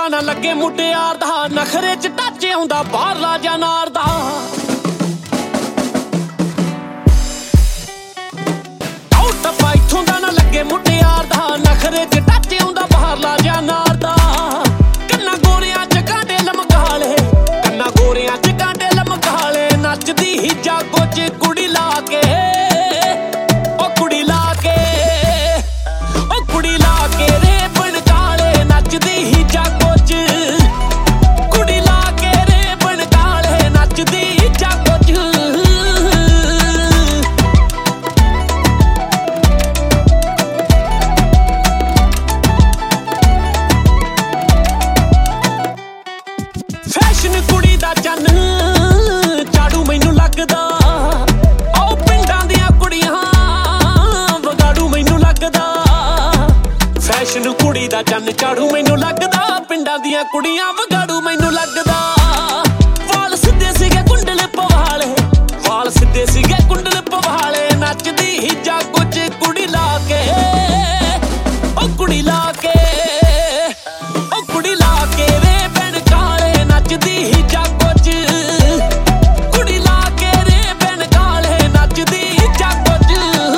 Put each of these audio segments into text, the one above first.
ਨਾ ਲੱਗੇ ਮੁਟਿਆਰ ਦਾ, ਨਖਰੇ ਚ ਟੱਚ ਆਉਂਦਾ ਬਾਹਰਲਾ ਜਨਾਰ ਦਾ। ਆਉ ਟੱਪਾ ਇੱਥੋਂ ਦਾ ਨਾ ਲੱਗੇ ਮੁਟਿਆਰ ਦਾ, ਨਖਰੇ ਚ ਟੱਚ ਆਉਂਦਾ ਬਾਹਰਲਾ ਜਨਾਰ ਦਾ। ਕੰਨਾਂ ਗੋਰਿਆਂ ਚ ਕਾਂਟੇ ਲਮਕਾਲੇ, ਕੰਨਾਂ ਗੋਰਿਆਂ ਚ ਕਾਂਟੇ ਲਮਕਾਲੇ, ਨੱਚਦੀ ਹੀ ਜਾਗੋ ਚ ਕੁੜੀ ਲਾ ਕੇ, ਉਹ ਕੁੜੀ ਲਾ ਕੇ, ਉਹ ਕੁੜੀ ਲਾ ਕੇ ਰੇਬਨ ਕਾਲੇ, ਨੱਚਦੀ ਹੀ ਜਾਗੋ ਚ ਕੁੜੀ ਲਾ ਕੇ ਰੇਬਨ ਕਾਲੇ, ਨੱਚਦੀ ਹੀ ਜਾਗੋ ਚ। ਫੈਸ਼ਨ ਕੁੜੀ ਦਾ ਚੰਨ ਝਾੜੂ ਮੈਨੂੰ ਲੱਗਦਾ, ਉਹ ਪਿੰਡਾਂ ਦੀਆਂ ਕੁੜੀਆਂ ਵਗਾੜੂ ਮੈਨੂੰ ਲੱਗਦਾ। ਫੈਸ਼ਨ ਕੁੜੀ ਦਾ ਚੰਨ ਝਾੜੂ ਮੈਨੂੰ ਲੱਗਦਾ, ਪਿੰਡਾਂ ਦੀਆਂ ਕੁੜੀਆਂ ਵਗਾੜੂ ਮੈਨੂੰ ਲੱਗਦਾ। ਵਾਲ ਸਿੱਧੇ ਸੀਗੇ ਕੁੰਡਲ ਪਵਾਲੇ, ਵਾਲ ਸਿੱਧੇ ਸੀਗੇ ਕੁੰਡਲ ਪਵਾਲੇ, ਨੱਚਦੀ ਹੀ ਜਾਗੋ ਚ ਕੁੜੀ ਲਾ ਕੇ, ਉਹ ਕੁੜੀ ਲਾ ਕੇ, ਉਹ ਕੁੜੀ ਲਾ ਕੇ ਰੇਬਨ ਕਾਲੇ, ਨੱਚਦੀ ਹੀ ਜਾਗੋ ਚ ਕੁੜੀ ਲਾ ਕੇ ਰੇਬਨ ਕਾਲੇ, ਨੱਚਦੀ ਹੀ ਜਾਗੋ ਚ।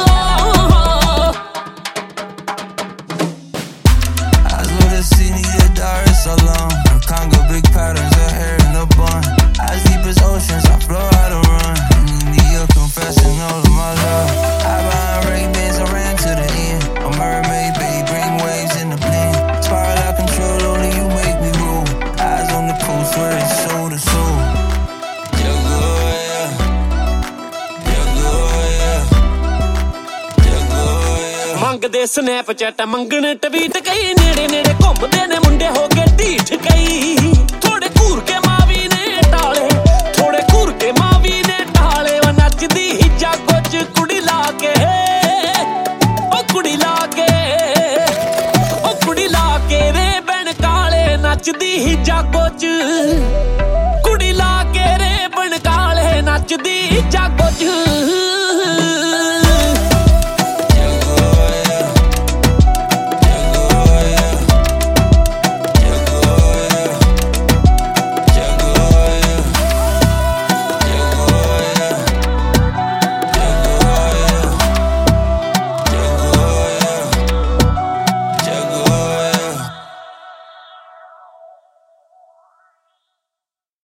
Eyes with a city of Dar es Salaam, Congo, big patterns of hair in a bun. Eyes deep as oceans, I flow how to run. You're confessing all of my love. I behind Ray-Bans, I ran to the end. A mermaid, baby, bring waves in the blend. Spiral out control, only you make me roll. Eyes on the coast where it's soul to soul. You're good, yeah. You're good, yeah. You're good, yeah. ਮੰਗਦੇ Snapchat, ਮੰਗਣ tweet, ਕਈ ਨੇੜੇ ਨੇੜੇ ਘੁੰਮਦੇ ਨੇ ਮੁੰਡੇ ਹੋ ਕੇ ਢੀਠ, ਕਈ ਥੋੜੇ ਘੂਰ ਕੇ